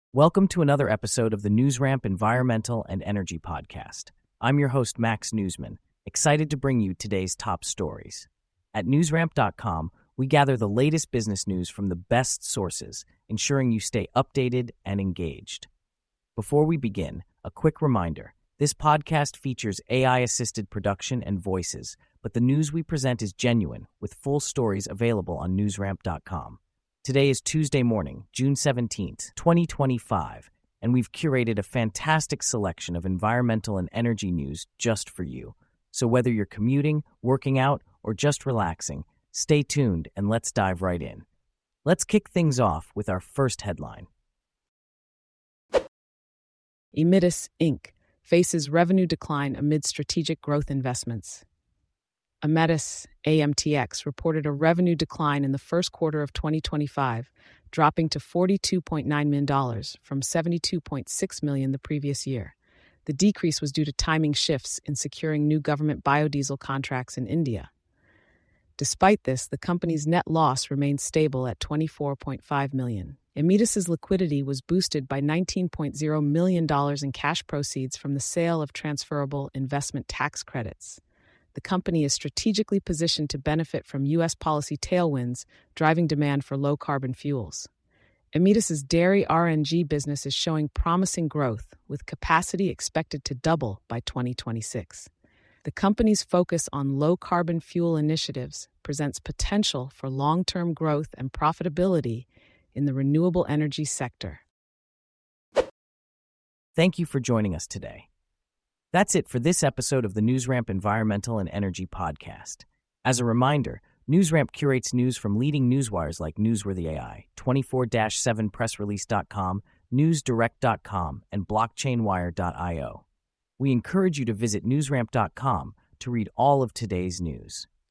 Welcome to another episode of the NewsRamp Environmental and Energy Podcast. I'm your host, Max Newsman, excited to bring you today's top stories. At newsramp.com, we gather the latest business news from the best sources, ensuring you stay updated and engaged. Before we begin, a quick reminder. This podcast features AI-assisted production and voices, but the news we present is genuine, with full stories available on newsramp.com. Today is Tuesday morning, June 17th, 2025, and we've curated a fantastic selection of environmental and energy news just for you. So whether you're commuting, working out, or just relaxing, stay tuned and let's dive right in. Let's kick things off with our first headline. Aemetis, Inc. faces revenue decline amid strategic growth investments. Aemetis, AMTX, reported a revenue decline in the first quarter of 2025, dropping to $42.9 million from $72.6 million the previous year. The decrease was due to timing shifts in securing new government biodiesel contracts in India. Despite this, the company's net loss remained stable at $24.5 million. Aemetis' liquidity was boosted by $19.0 million in cash proceeds from the sale of transferable investment tax credits. The company is strategically positioned to benefit from U.S. policy tailwinds, driving demand for low-carbon fuels. Aemetis' dairy RNG business is showing promising growth, with capacity expected to double by 2026. The company's focus on low-carbon fuel initiatives presents potential for long-term growth and profitability in the renewable energy sector. Thank you for joining us today. That's it for this episode of the NewsRamp Environmental and Energy Podcast. As a reminder, NewsRamp curates news from leading newswires like Newsworthy AI, 24-7pressrelease.com, newsdirect.com, and blockchainwire.io. We encourage you to visit newsramp.com to read all of today's news.